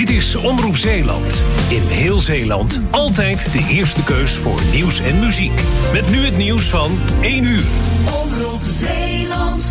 Dit is Omroep Zeeland. In heel Zeeland altijd de eerste keus voor nieuws en muziek. Met nu het nieuws van 1 uur. Omroep Zeeland.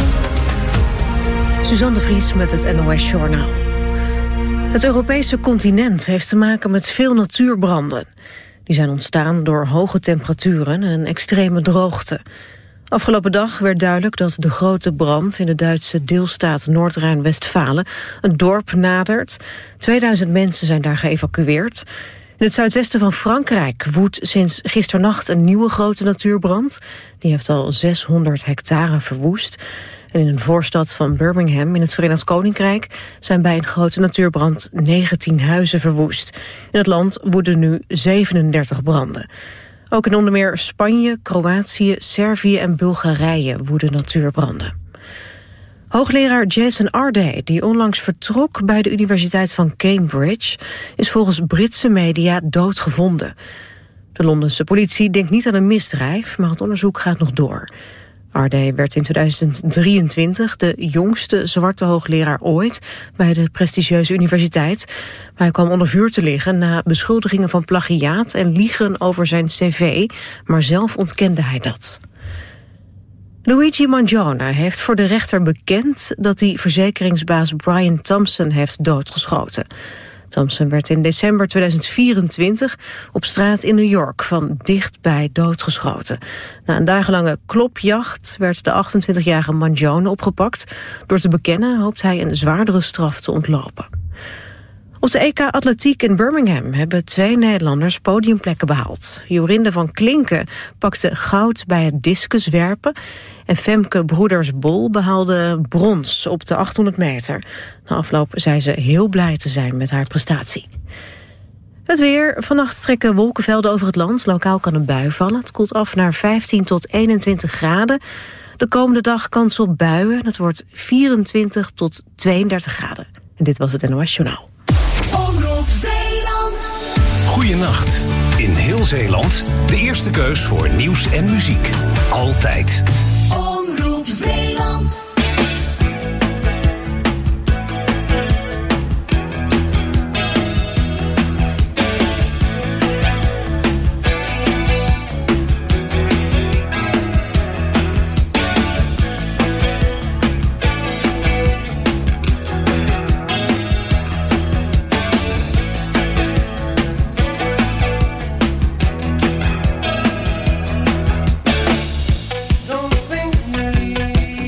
Suzanne de Vries met het NOS Journaal. Het Europese continent heeft te maken met veel natuurbranden. Die zijn ontstaan door hoge temperaturen en extreme droogte. Afgelopen dag werd duidelijk dat de grote brand in de Duitse deelstaat Noord-Rijn-Westfalen een dorp nadert. 2000 mensen zijn daar geëvacueerd. In het zuidwesten van Frankrijk woedt sinds gisternacht een nieuwe grote natuurbrand. Die heeft al 600 hectare verwoest. En in een voorstad van Birmingham in het Verenigd Koninkrijk zijn bij een grote natuurbrand 19 huizen verwoest. In het land woeden nu 37 branden. Ook in onder meer Spanje, Kroatië, Servië en Bulgarije woeden natuurbranden. Hoogleraar Jason Arday, die onlangs vertrok bij de Universiteit van Cambridge, is volgens Britse media doodgevonden. De Londense politie denkt niet aan een misdrijf, maar het onderzoek gaat nog door. Arday werd in 2023 de jongste zwarte hoogleraar ooit bij de prestigieuze universiteit. Maar hij kwam onder vuur te liggen na beschuldigingen van plagiaat en liegen over zijn cv, maar zelf ontkende hij dat. Luigi Mangione heeft voor de rechter bekend dat hij verzekeringsbaas Brian Thompson heeft doodgeschoten. Thompson werd in december 2024 op straat in New York van dichtbij doodgeschoten. Na een dagenlange klopjacht werd de 28-jarige Mangione opgepakt. Door te bekennen hoopt hij een zwaardere straf te ontlopen. Op de EK Atletiek in Birmingham hebben 2 Nederlanders podiumplekken behaald. Jorinde van Klinken pakte goud bij het discuswerpen en Femke Broeders-Bol behaalde brons op de 800 meter. Na afloop zei ze heel blij te zijn met haar prestatie. Het weer. Vannacht trekken wolkenvelden over het land. Lokaal kan een bui vallen. Het koelt af naar 15 tot 21 graden. De komende dag kans op buien. Het wordt 24 tot 32 graden. En dit was het NOS Journaal. Omroep Zeeland. Goeienacht. In heel Zeeland de eerste keus voor nieuws en muziek. Altijd. Omroep Zeeland. Don't think me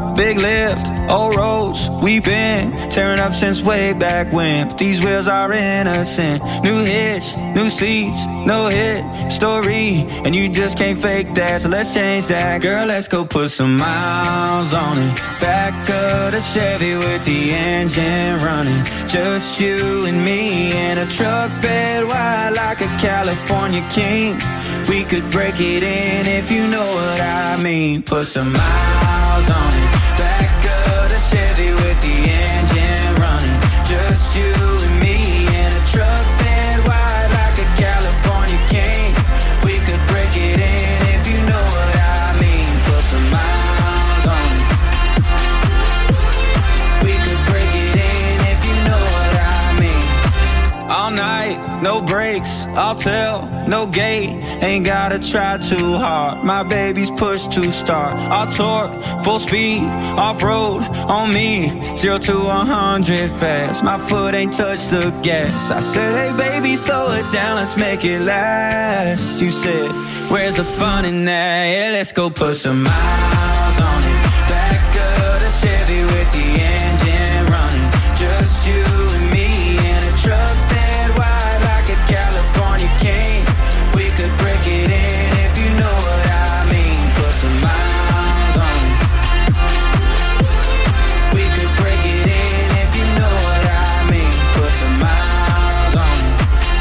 big lift, old roads we've been tearing up since way back when. But these wheels are innocent. New hitch, new seats, no hit story, and you just can't fake that. So let's change that, girl. Let's go put some miles on it. Back of the Chevy with the engine running. Just you and me in a truck bed wide like a California king. We could break it in if you know what I mean. Put some miles on it. Back of the Chevy with the engine running. Just you and me in a truck bed wide like a California king. We could break it in if you know what I mean. Put some miles on it. We could break it in if you know what I mean. All night, no breaks, I'll tell, no gate. Ain't gotta try too hard. My baby's push to start. I'll torque, full speed, off-road on me. 0 to 100 fast. My foot ain't touched the gas. I said, hey baby, slow it down, let's make it last. You said, where's the fun in that? Yeah, let's go put some miles on it. Back of the Chevy with the engine running. Just you and me in a truck bed wide like a California king. We could break it in if you know what I mean. Put some miles on it. We could break it in if you know what I mean. Put some miles on it.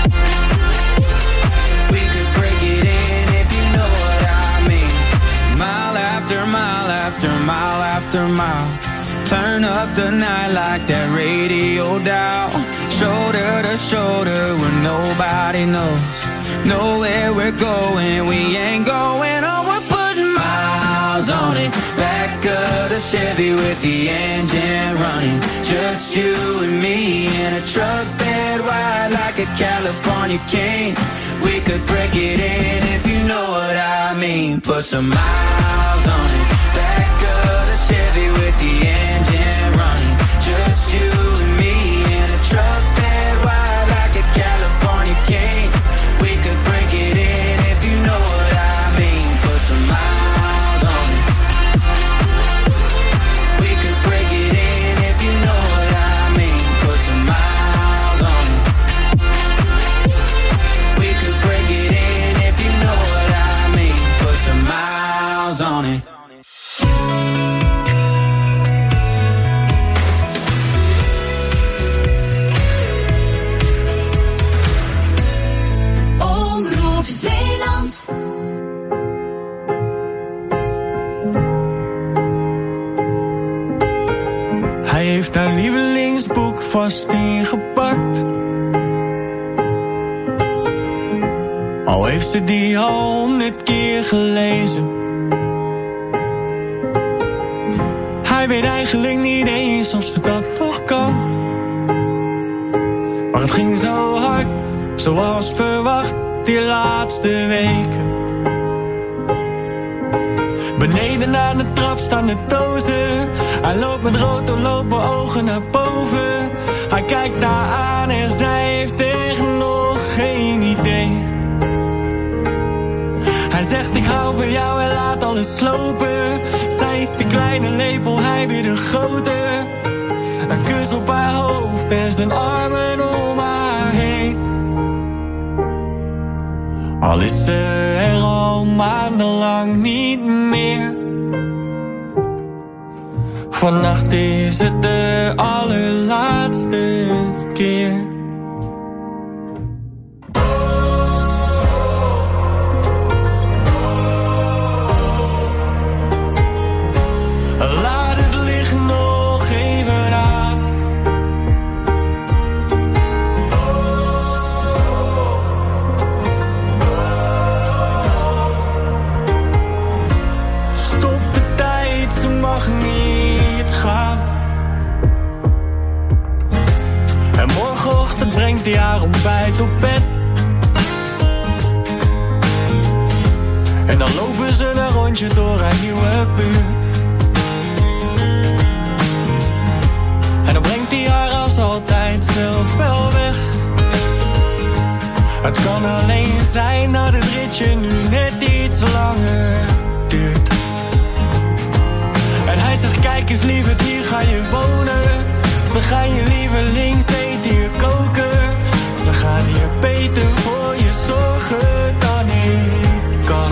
We could break it in if you know what I mean. Mile after mile after mile after mile. Turn up the night like that radio dial. Shoulder to shoulder where nobody knows. Know where we're going, we ain't going home. We're putting miles on it. Back of the Chevy with the engine running. Just you and me in a truck bed wide like a California king. We could break it in if you know what I mean. Put some miles on it. Back of the Chevy with the engine running. Just you and me in a truck bed wide like a California king. We could break it in if you know what I mean. Put some miles on it. We could break it in if you know what I mean. Put some miles on it. We could break it in if you know what I mean. Put some miles on it. Hij heeft haar lievelingsboek vast ingepakt. Al heeft ze die al 100 keer gelezen. Hij weet eigenlijk niet eens of ze dat nog kan. Maar het ging zo hard, zoals verwacht, die laatste weken. Beneden aan de trap staan de dozen. Hij loopt met rood doorlopen ogen naar boven. Hij kijkt haar aan en zij heeft echt nog geen idee. Hij zegt ik hou van jou en laat alles slopen. Zij is de kleine lepel, hij weer de grote. Een kus op haar hoofd en zijn armen om haar heen. Al is ze er al maandenlang niet meer. Vannacht is het de allerlaatste keer. Laat het licht nog even aan. Stop de tijd, ze mag niet gaan. En morgenochtend brengt hij haar ontbijt op bed. En dan lopen ze een rondje door haar nieuwe buurt. En dan brengt hij haar als altijd zelf wel weg. Het kan alleen zijn dat het ritje nu net iets langer duurt. En hij zegt kijk eens lieverd, hier ga je wonen. Ze gaan je lievelings eten hier koken. Ze gaan hier beter voor je zorgen dan ik kan.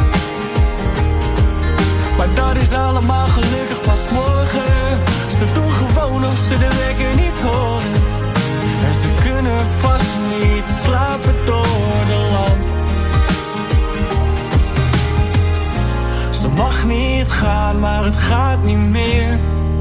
Maar dat is allemaal gelukkig pas morgen. Ze doen gewoon of ze de wekker niet horen. En ze kunnen vast niet slapen door de lamp. Ze mag niet gaan, maar het gaat niet meer.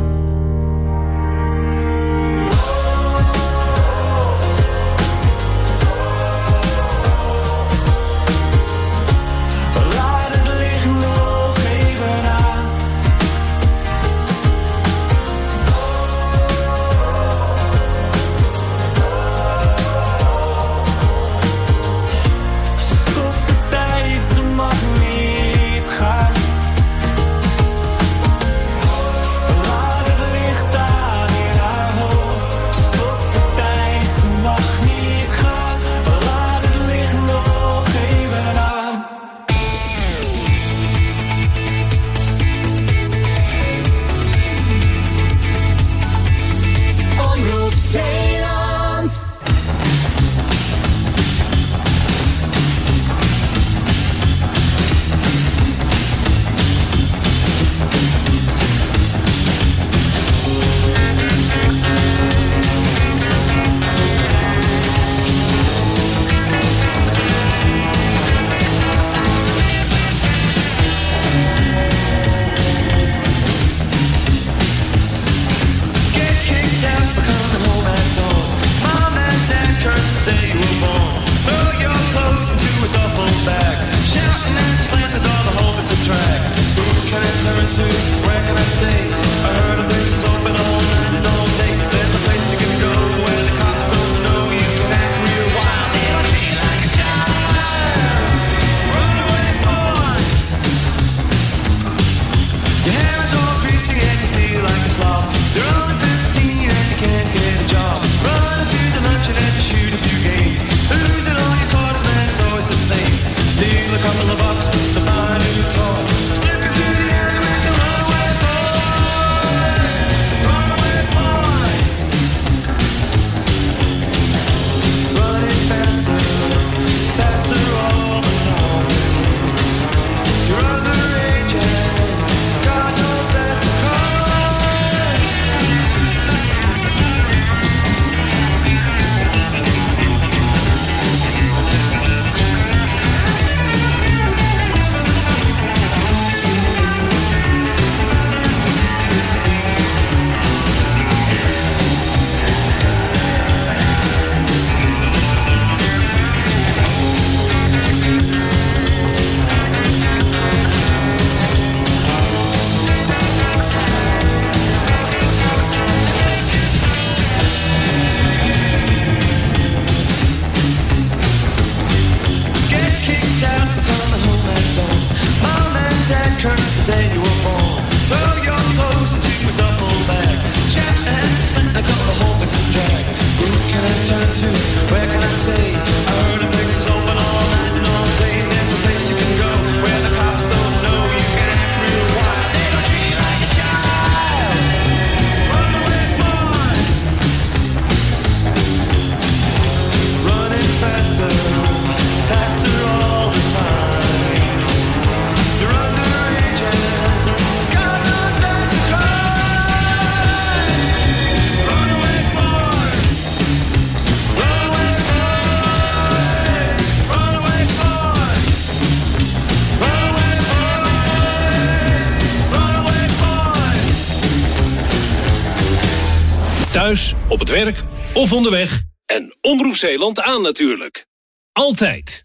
Thuis, op het werk of onderweg. En Omroep Zeeland aan natuurlijk. Altijd.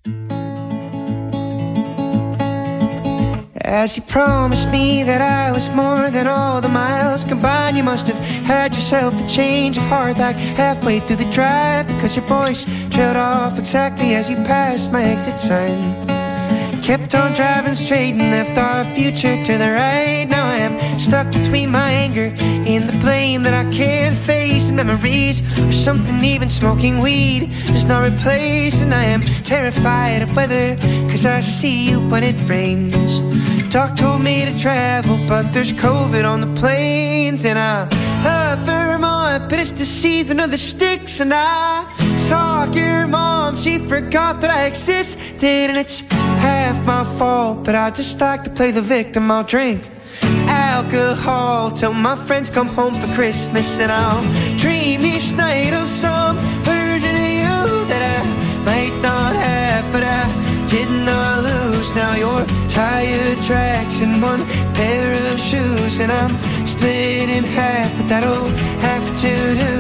As you promised me that I was more than all the miles combined, you must have had yourself a change of heart like halfway through the drive, because your voice trailed off exactly as you passed my exit sign. Kept on driving straight and left our future to the right. Now I am stuck between my anger and the blame that I can't face, and memories or something even smoking weed is not replaced. And I am terrified of weather, cause I see you when it rains. Doc told me to travel, but there's COVID on the planes. And I love Vermont, but it's the season of the sticks. And I saw your mom, she forgot that I existed. And it's half my fault, but I just like to play the victim. I'll drink alcohol till my friends come home for Christmas. And I'll dream each night of some version of you that I might not have, but I did not lose. Now you're tire tracks and one pair of shoes, and I'm split in half, but that'll have to do.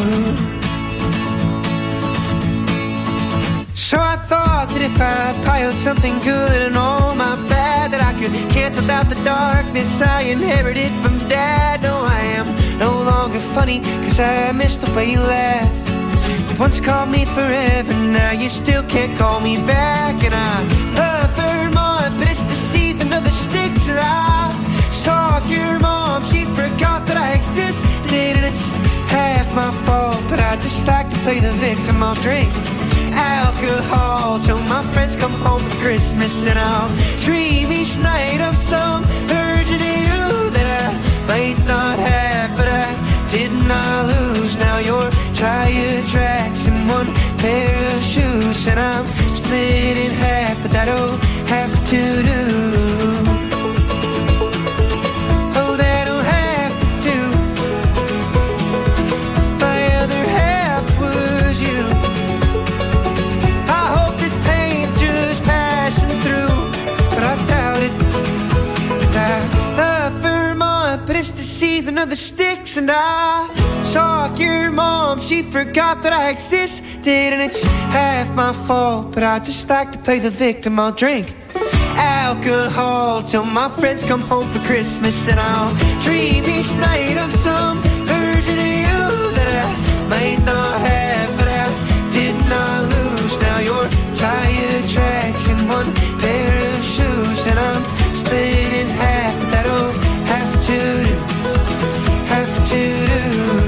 So I thought that if I piled something good and all my bad, that I could cancel out the darkness I inherited from Dad. No, I am no longer funny, cause I missed the way you laughed. You once called me forever, now you still can't call me back. And I love Vermont, but it's the season of the sticks. And I saw your mom, she forgot that I existed. And it's half my fault, but I just like to play the victim. I'll drink alcohol till my friends come home for Christmas. And I'll dream each night of some version of you that I might not have, but I did not lose. Now you're tire tracks and one pair of shoes, and I'm split in half, but that'll have to do. Oh, that'll have to do. My other half was you. I hope this pain's just passing through, but I doubt it. 'Cause I love Vermont, but it's the season of the sticks. And I saw your mom, she forgot that I existed. And it's half my fault, but I just like to play the victim. I'll drink alcohol till my friends come home for Christmas. And I'll dream each night of some version of you that I might not have, but I did not lose. Now you're tire tracks and one pair of shoes, and I'm split in half, but that'll have to do. Have to do.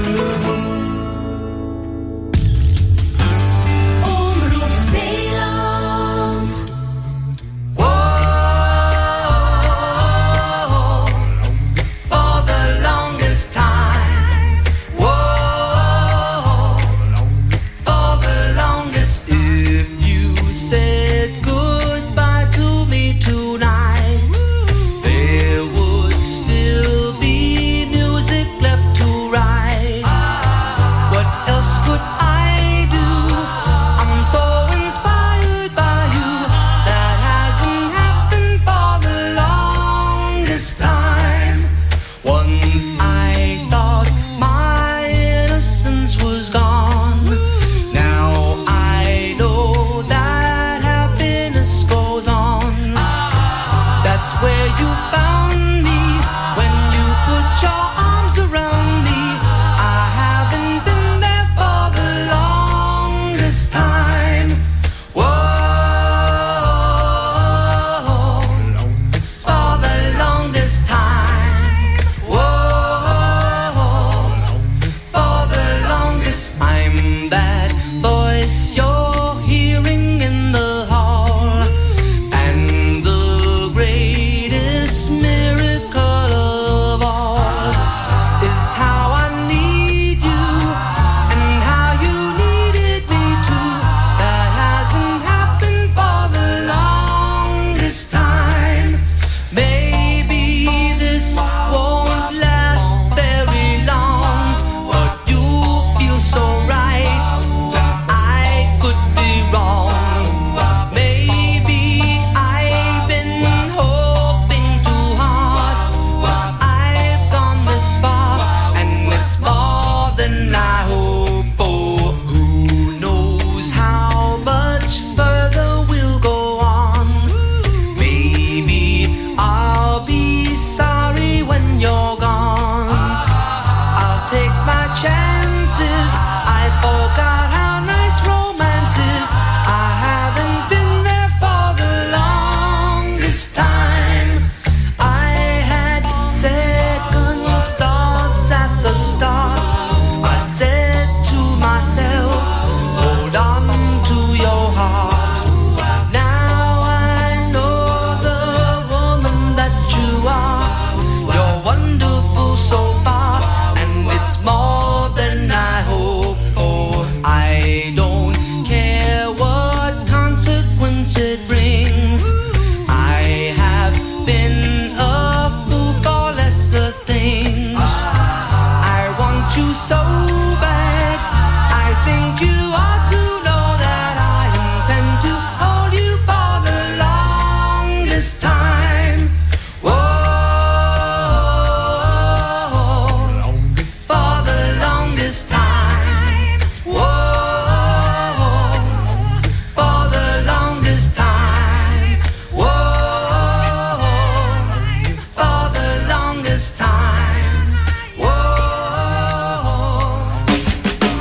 Omroep Zeeland. For the longest time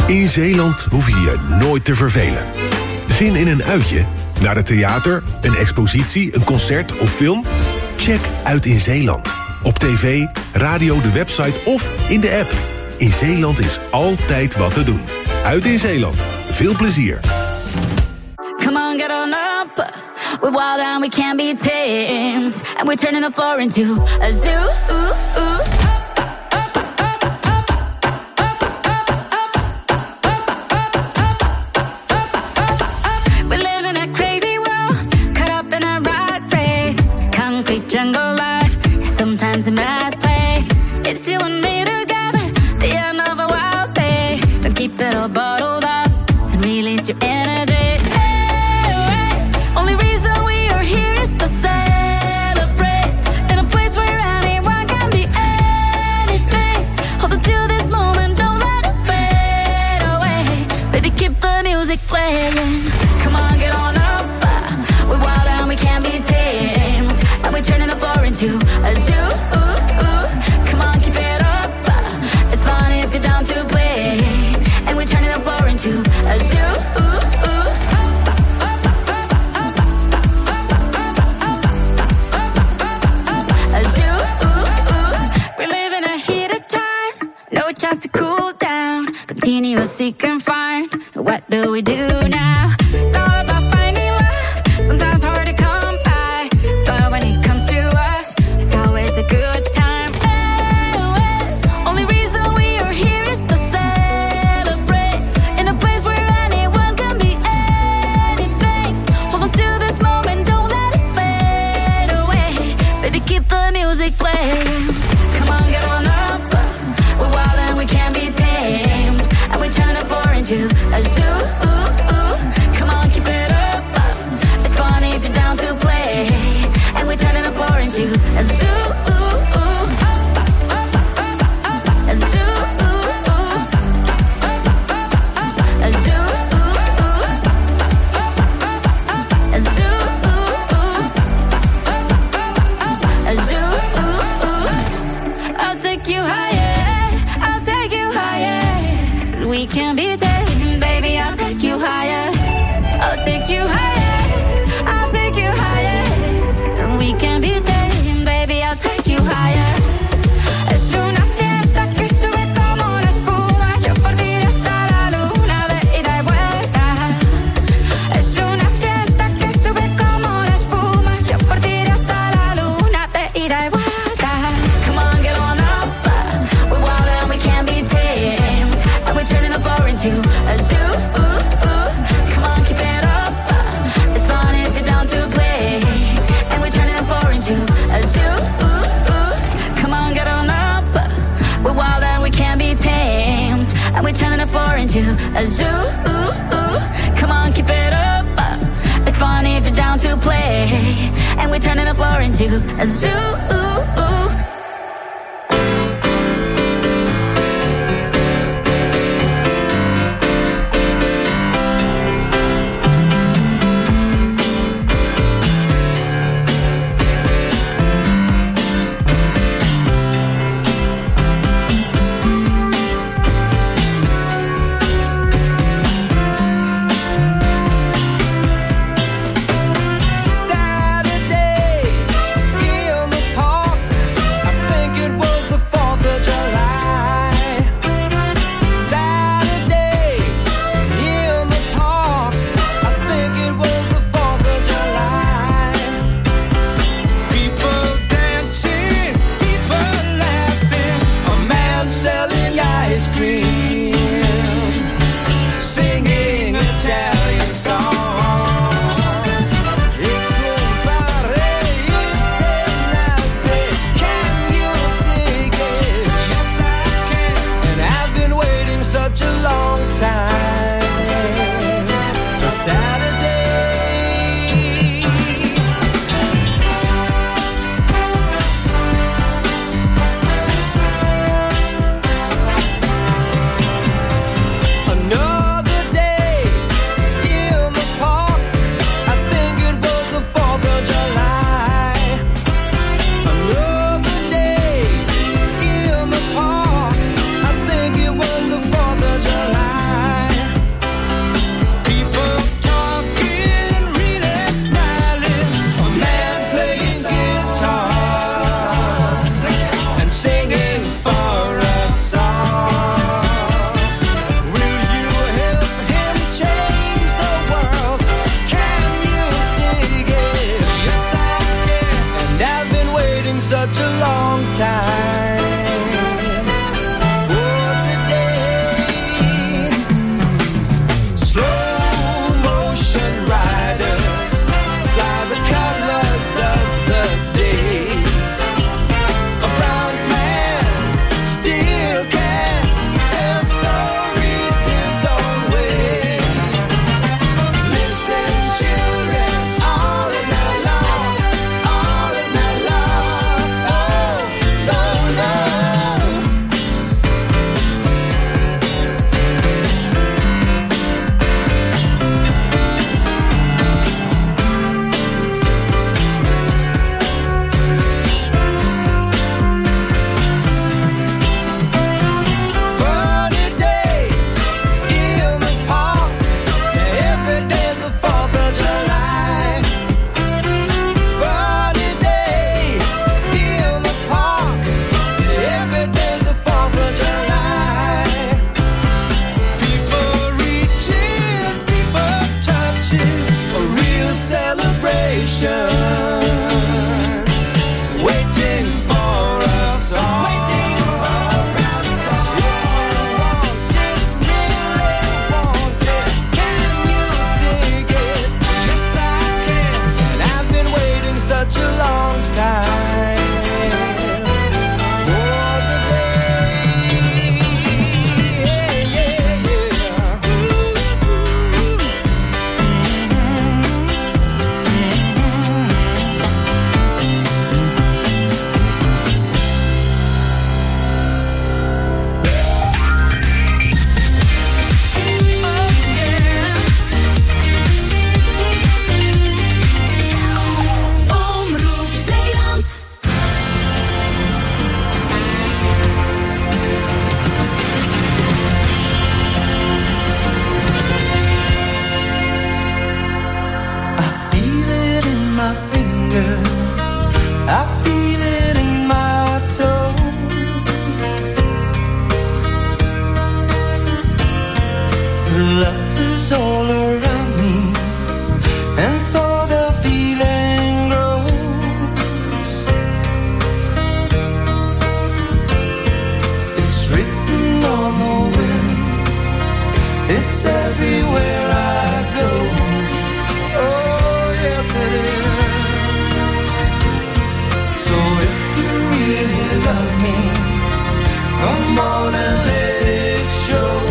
In Zeeland hoef je je nooit te vervelen. Zin in een uitje? Naar het theater, een expositie, een concert of film? Check Uit in Zeeland. Op tv, radio, de website of in de app. In Zeeland is altijd wat te doen. Uit in Zeeland. Veel plezier. Come on, get on up. We're wild and we can't be tamed. And we're turning the floor into a zoo. We live in a crazy world, caught up in a rat race. Concrete jungle life, sometimes a mad place. It's you and me together, the end of a wild day. Don't keep it all bottled up and release your energy. Only reason we are here is to celebrate in a place where anyone can be anything. Hold on to this moment, don't let it fade away. Baby, keep the music playing. Come on, get on up. We're wild and we can't be tamed. And we're turning the floor into a zoo. Come on, keep it up. It's fun if you're down to play. And we're turning the floor into a zoo. No chance to cool down. Continuous seek and find. What do we do now? It's all about finding love. Sometimes hard to come by, but when it comes to us, it's always a good time. Only reason we are here is to celebrate in a place where anyone can be anything. Hold on to this moment, don't let it fade away. Baby, keep the music playing. Come on, get on up. We're wild and we can't be tamed. And we're turning the floor into a zoo. Come on, keep it up. It's funny if you're down to play. And we're turning the floor into a zoo. A zoo. A zoo. A zoo. A zoo. I'll take you higher. I'll take you higher. We can be tamed, baby. I'll take you higher. I'll take you higher. I'll take you higher. We can be tamed, baby. I'll take you higher. Es una fiesta que sube como la espuma. Yo por ti hasta la luna de ida y vuelta. Es una fiesta que sube como la espuma. Yo por ti hasta la luna de ida y vuelta. Come on, get on up. We're wild and we can't be tamed. And we're turning the floor into a zoo. Come on, keep it up. It's fun if you're down to play. And we're turning the floor into a zoo. Come on, get on up. We're wild and we can't be tamed. And we're turning the floor into a zoo. Come on, keep it up. It's fun if you're down to play. And we're turning the floor into a zoo. Saturday in the park. love is all around me, and so the feeling grows. It's written on the wind, it's everywhere I go. Oh, yes it is. So if you really love me, come on and let it show.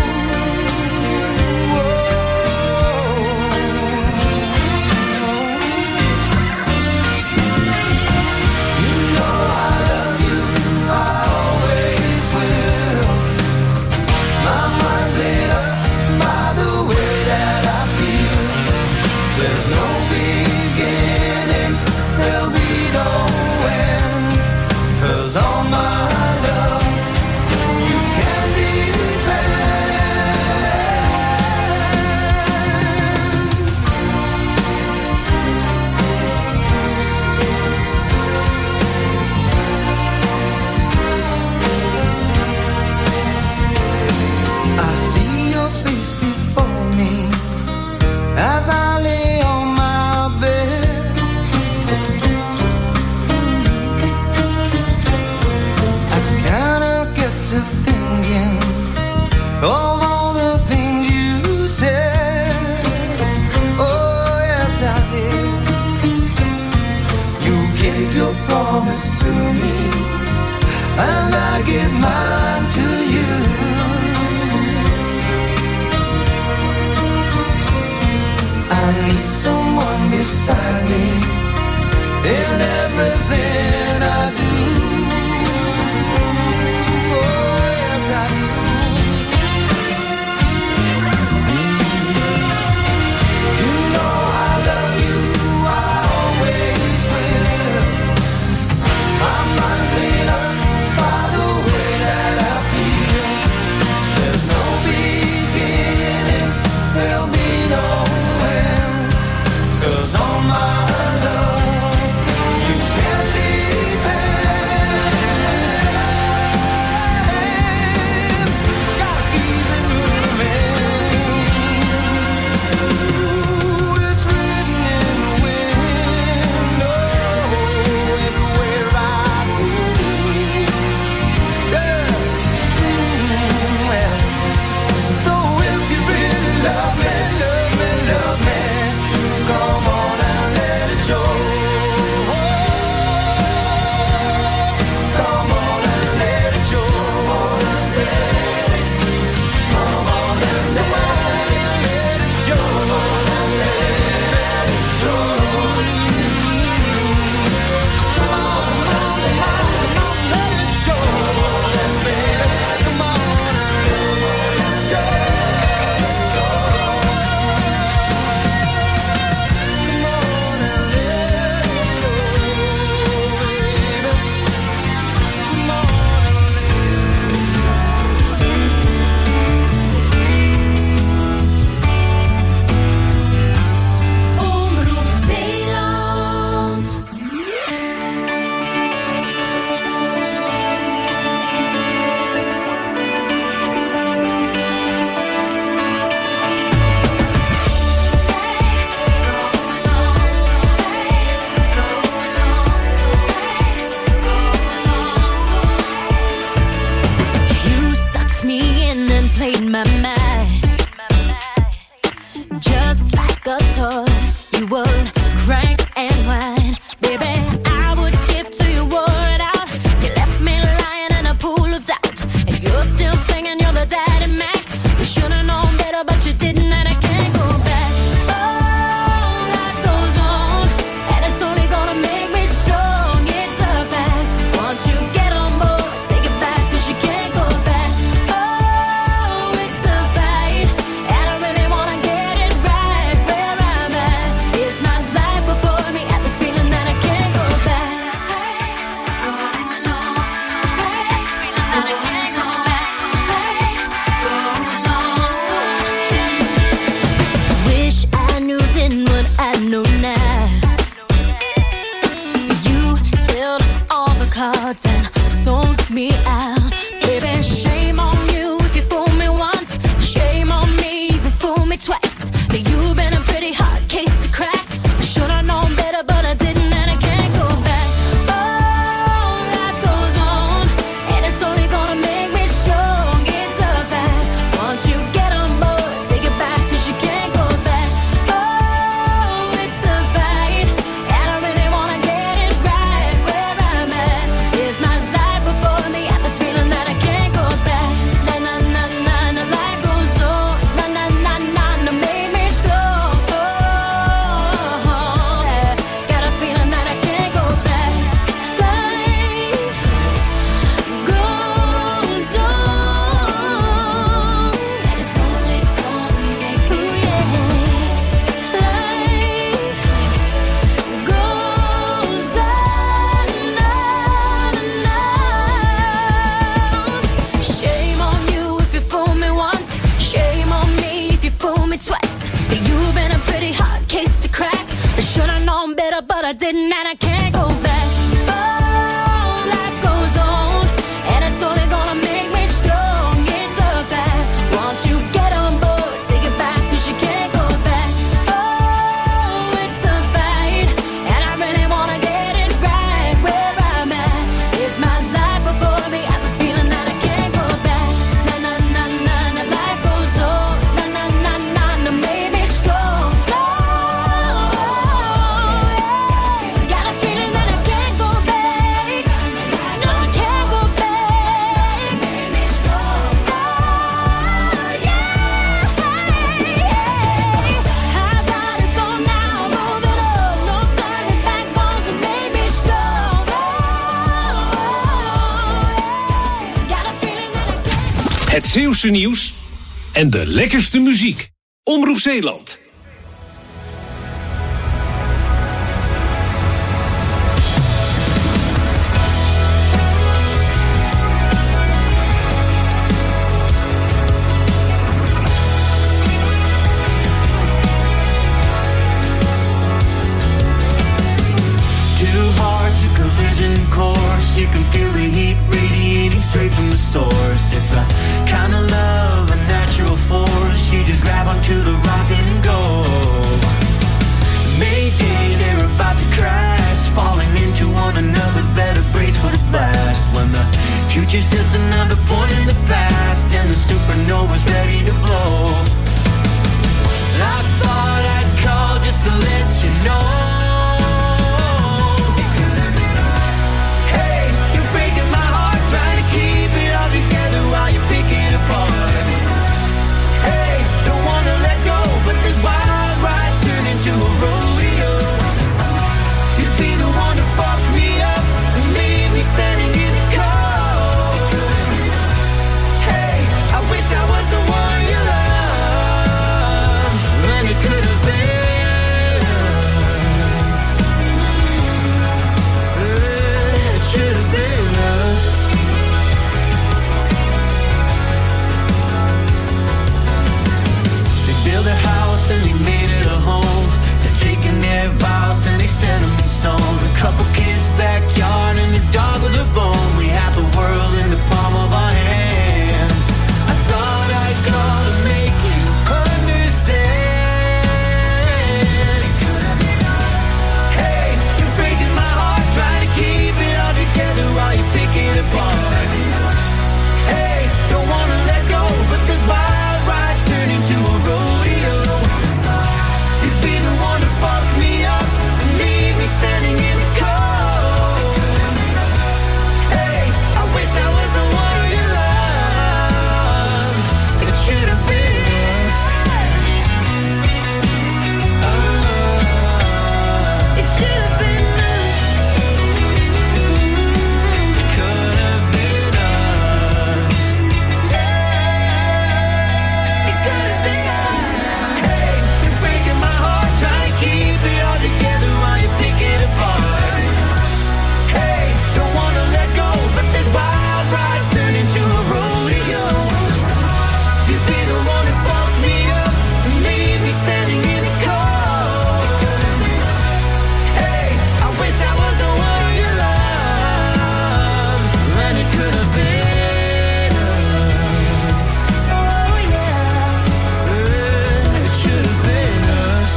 Promise to me, and I give mine to you. I need someone beside me in everything I do. Oh, yes I do. You know I love you, I always will. My mind's made up by the way that I feel. There's no beginning, there'll be no end. 'Cause all my love, you can depend. Gotta keep it moving. Ooh, it's written in the wind. Oh, everywhere I go. Yeah. Well, so if you really love me, love me, love me, come on and let it show. Come on and let it show. Come on and let it show. Let it show. Come on, let it show. Come on and let it show. Omroep Zeeland. You sucked me in and played my mind, just like a toy. You would crank and whine, baby. I would give to you wore out. You left me lying in a pool of doubt, and you're still thinking you're the daddy Mac. You should've known better, but you didn't, and I can't go back. Oh, life goes on, and it's only gonna make me strong. It's a fact. Once you get on board, say goodbye, 'cause you can't go back. Oh, it's a fight, and I really wanna get it right where I'm at. It's not life before me, at this feeling that I can't go back. Goes on, feeling that I can't go back. Goes on. up, but I didn't, and I can't go back. Oh, life goes on, and it's only gonna make me strong. It's a fact. Once you get on board, say goodbye, 'cause you can't go back. Oh, it's a fight, and I really wanna get it right. Where I'm at is my life before me. I was feeling that I can't go back. Na na na na na, life goes on. Na na na na na, made me strong. Oh, yeah. Got a feeling that I can't go back. No, I can't go back. Made me strong. Oh, yeah. I gotta go now, moving on, no turning back, 'cause it made me strong. Oh, yeah. Got a feeling that I can't. Het Zeeuwse nieuws en de lekkerste muziek. Omroep Zeeland. Two hearts, a collision course. You can feel the heat radiating straight from the source. It's the kind of love, a natural force. You just grab onto the rock and go. Mayday, they're about to crash, falling into one another. Better brace for the blast. When the future's just another point in the past, and the supernova's ready to blow. I thought I'd call just to let you know. While you pick it apart. Hey, don't wanna let go, but this wild ride's turn into a rodeo. You'd be the one to fuck me up and leave me standing in the cold. Hey, I wish I was the one you love, and it could have been us. It should have been us. Build a house and they made it a home. They're taking their vows and they set them in stone. A couple kids' backyard and a dog with a bone. We have the world in the palm of our hands. I thought I'd call to make you understand. It could have been us. Hey, you're breaking my heart, trying to keep it all together while you pick it apart. Hey, don't wanna let go, but this wild ride's turn into a rodeo. You'd be the one to fuck me up and leave me standing in the cold. Hey, I wish I was the one you love. It should have been us. It should have been us. It could have been us. It could have been us. Hey, you're breaking my heart, trying to keep it all together while you pick it apart. Hey, don't wanna let go, but this wild ride's turn into a rodeo. You'd be the one to fuck me up and leave me standing in the cold. Hey, I wish I was the one you love, and it could have been us. Oh yeah, it should have been us,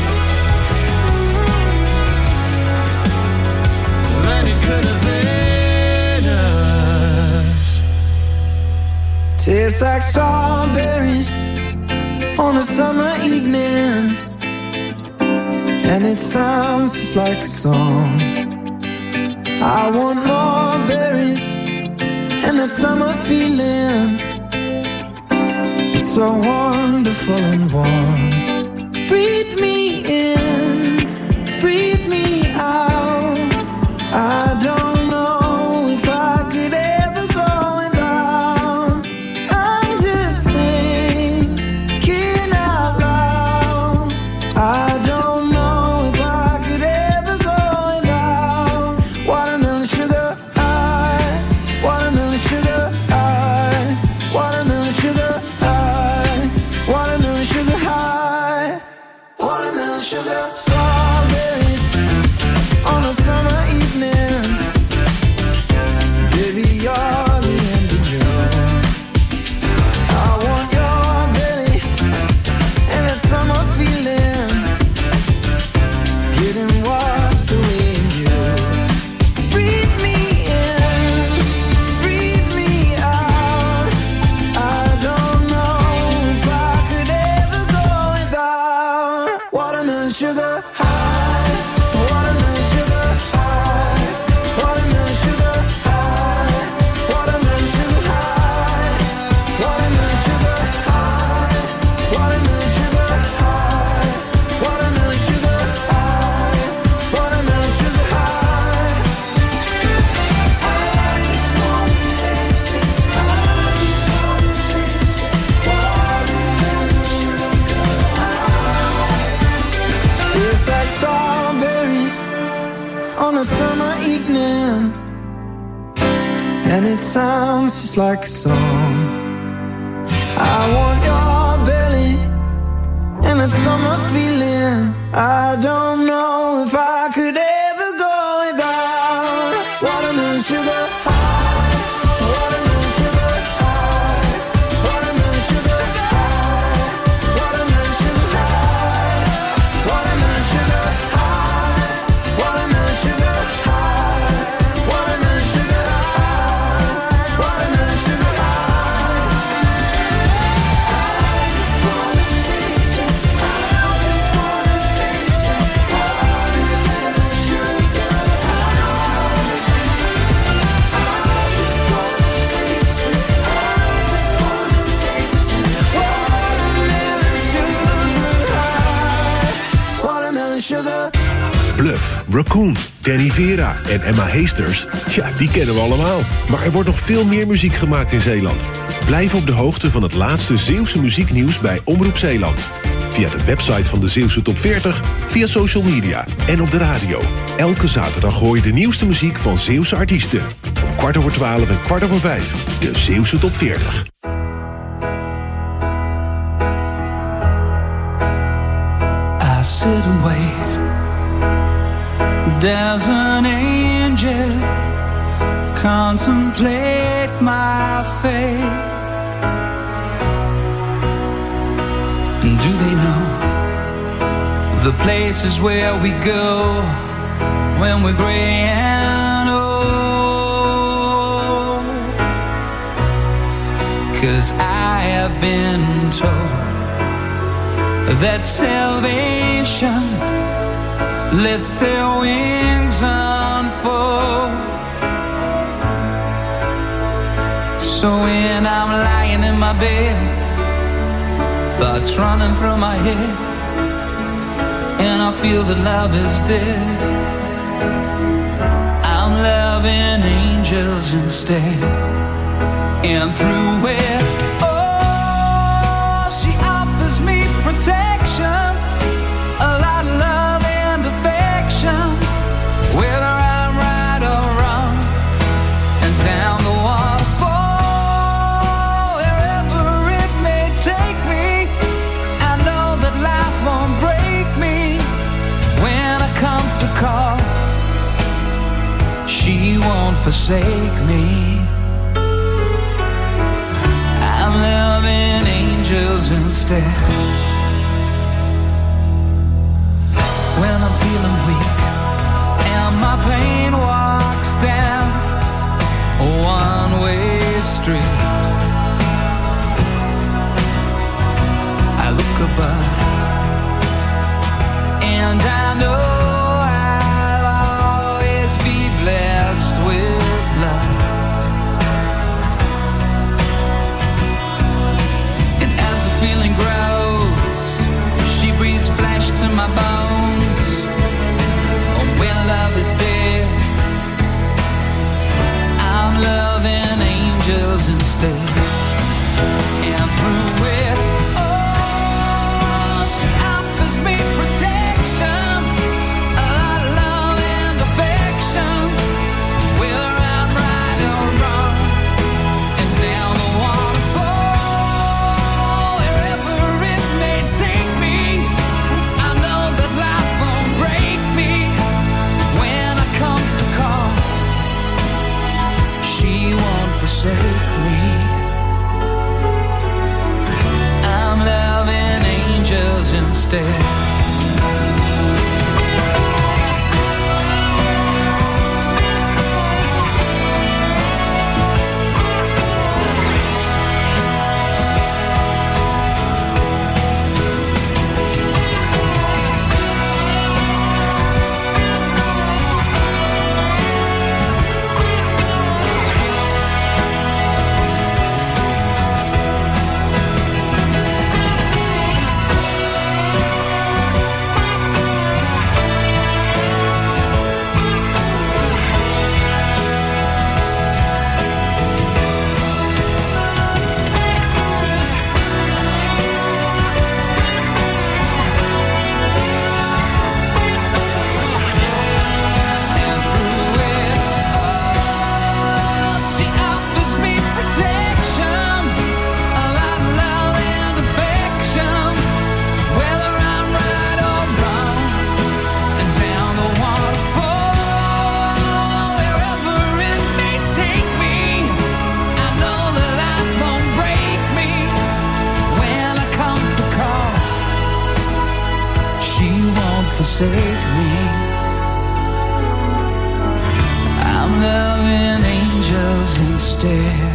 and it could have been us. Tastes like strawberries on a summer evening, and it sounds just like a song. I want more berries and that summer feeling. It's so wonderful and warm. Breathe me in, breathe me out. I don't know if I could ever go without. I'm just thinking out loud. I don't know if I could ever go without. Watermelon sugar high, watermelon sugar high, watermelon sugar high, watermelon sugar high, watermelon sugar. Strawberries summer evening, and it sounds just like a song. I want your belly and that summer feeling. I don't know if I could ever go without watermelon sugar high, watermelon sugar high, watermelon sugar high, watermelon sugar high, watermelon sugar high, watermelon sugar high, watermelon sugar high, watermelon sugar high. Bluff, Raccoon, Danny Vera en Emma Heesters. Tja, die kennen we allemaal. Maar er wordt nog veel meer muziek gemaakt in Zeeland. Blijf op de hoogte van het laatste Zeeuwse muzieknieuws bij Omroep Zeeland. Via de website van de Zeeuwse Top 40, via social media en op de radio. Elke zaterdag hoor je de nieuwste muziek van Zeeuwse artiesten. Om 12:15 en 4:15. De Zeeuwse Top 40. I sit and wait. There's an angel, contemplate my fate. And do they know the places where we go when we're gray and old? 'Cause I have been told that salvation lets their wings unfold. So when I'm lying in my bed, thoughts running from my head, and I feel that love is dead, I'm loving angels instead. And through it, oh, she offers me protection, a lot of love and affection, whether I'm right or wrong, and down the waterfall, wherever it may take me, I know that life won't break me. When I come to call, she won't forsake me. I'm loving angels instead. When I'm feeling weak and my pain walks down a one-way street, I look above and I know I'll always be blessed with love. And as the feeling grows, she breathes flesh to my bones. When love is dead, I'm loving angels instead. And through it, oh, she offers me protection, a lot of love and affection, whether I'm right or wrong, and down the waterfall, wherever it may take me, I know that life won't break me. When I come to call, she won't forsake me. I'm loving angels instead. forsake me. I'm loving angels instead.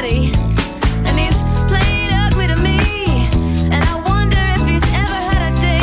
And he's played ugly to me, and I wonder if he's ever had a day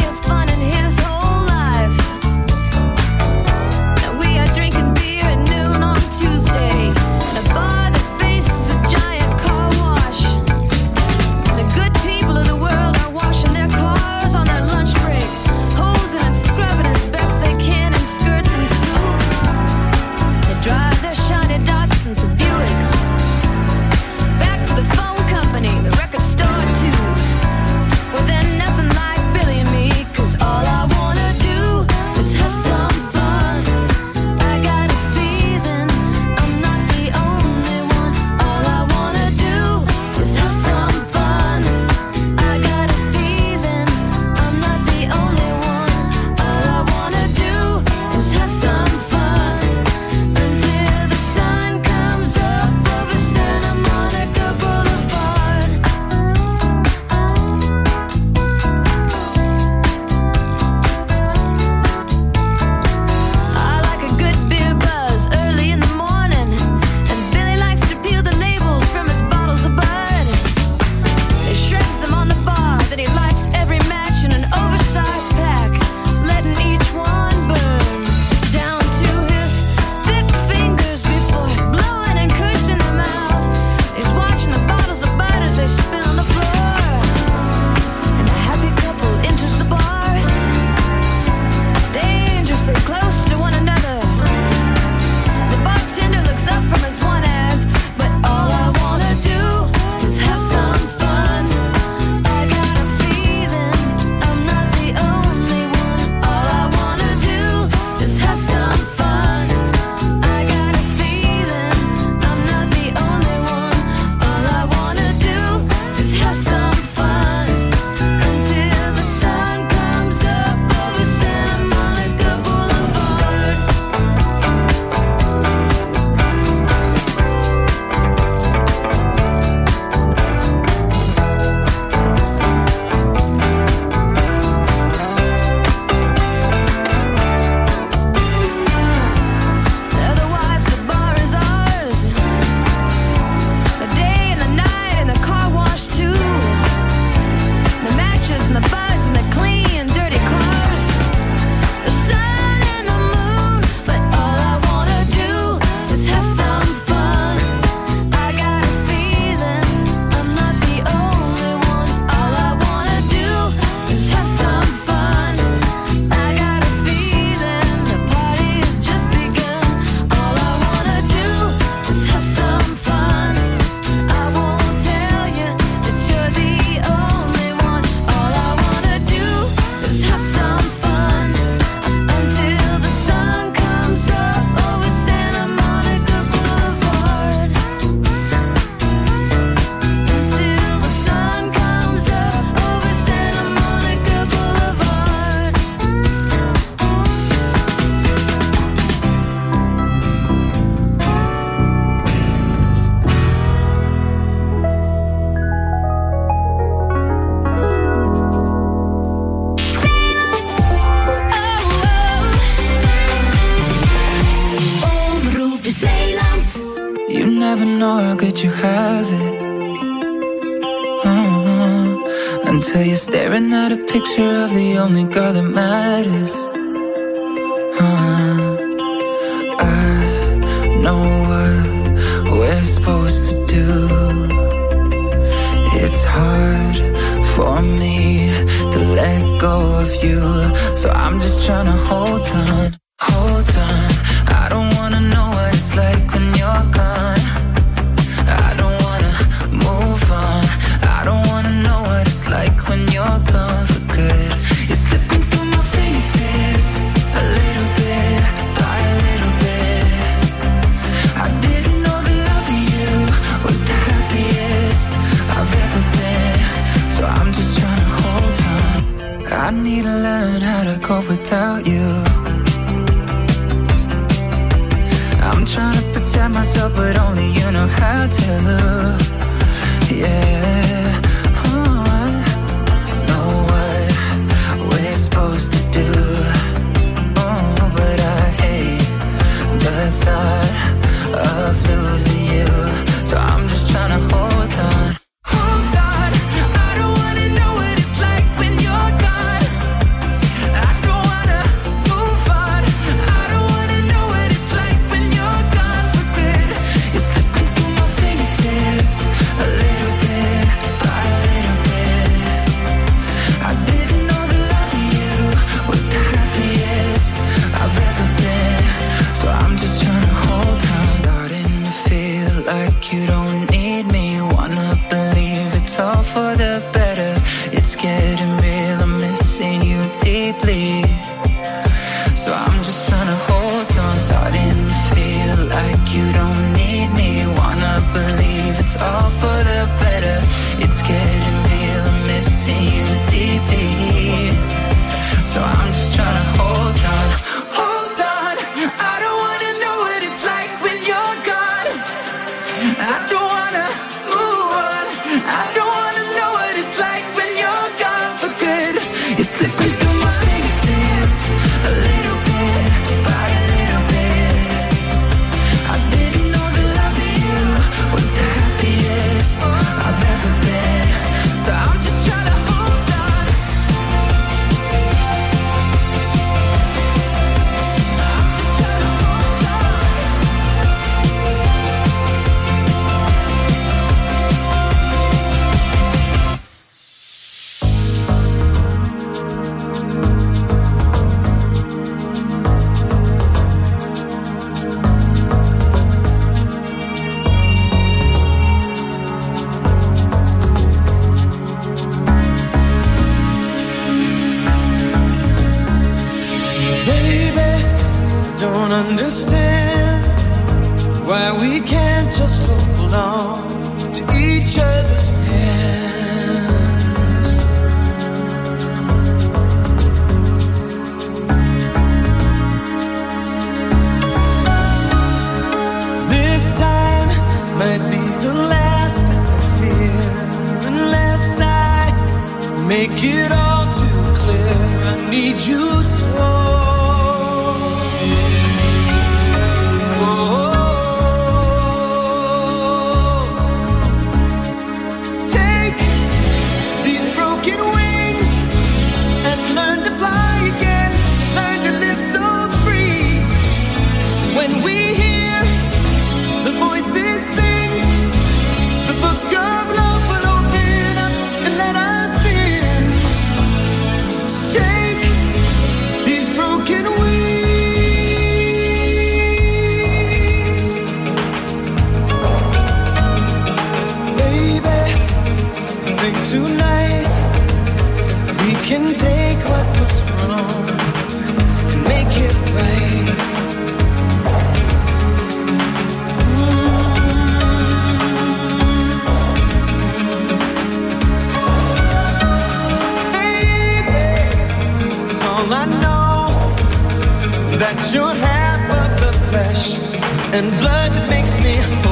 know how good you have it. Until you're staring at a picture of the only girl that matters. I know what we're supposed to do. It's hard for me to let go of you, so I'm just trying to hold on, hold on. I don't wanna know what it's like when you're gone. I don't wanna move on. I don't wanna know what it's like when you're gone for good. You're slipping through my fingertips, a little bit, by a little bit. I didn't know the love of you was the happiest I've ever been, so I'm just trying to hold on. I need to learn how to cope without you. I'm trying to protect myself, but only you know how to. Yeah, I know what we're supposed to do. Oh, but I hate the thought of losing you, so I'm just trying to hold on. Hold on, I don't wanna know what it's like when you're gone. I don't wanna move on. I don't wanna know what it's like when you're gone for good. You're slipping through my fingertips, a little bit, by a little bit. I didn't know the love of you was the happiest I've ever been, so I'm just trying to hold on. Starting to feel like you don't need me. Wanna believe it's all for the better. It's getting real, I'm missing you deeply, so I'm just trying to hold on. Starting to feel like you don't need me. Wanna believe it's all for the better. It's getting real, I'm missing you deeply, so I'm just trying to hold on. Hold on, I don't wanna know what it's like when you're gone. I don't wanna move on. I don't wanna know what it's like when you're gone for good. You're slipping through my fingertips, a little bit, by a little bit. I didn't know the love of you was the happiest I've ever been, so I'm just trying to hold on. I'm just trying to hold on. Baby, don't understand why we can't just hold on to each other's hands. This time might be the last I fear, unless I make it all too clear. I need you so. Take these broken wings and learn to fly again. Learn to live so free. When we hear the voices sing, the book of love will open up and let us in. Take these broken wings. Baby, I think tonight we can take what was wrong and make it right. Baby, it's all I know, that you're half of the flesh and blood that makes me